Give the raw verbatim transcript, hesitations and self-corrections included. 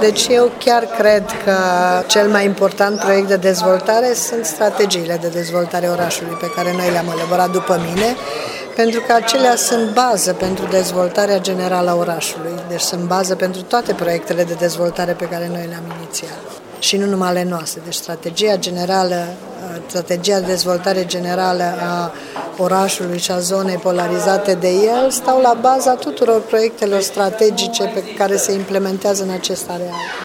Deci eu chiar cred că cel mai important proiect de dezvoltare sunt strategiile de dezvoltare orașului pe care noi le-am elaborat după mine, pentru că acelea sunt bază pentru dezvoltarea generală a orașului, deci sunt bază pentru toate proiectele de dezvoltare pe care noi le-am inițiat. Și nu numai ale noastre, deci strategia generală, strategia de dezvoltare generală a orașului și a zonei polarizate de el stau la baza tuturor proiectelor strategice pe care se implementează în acest areal.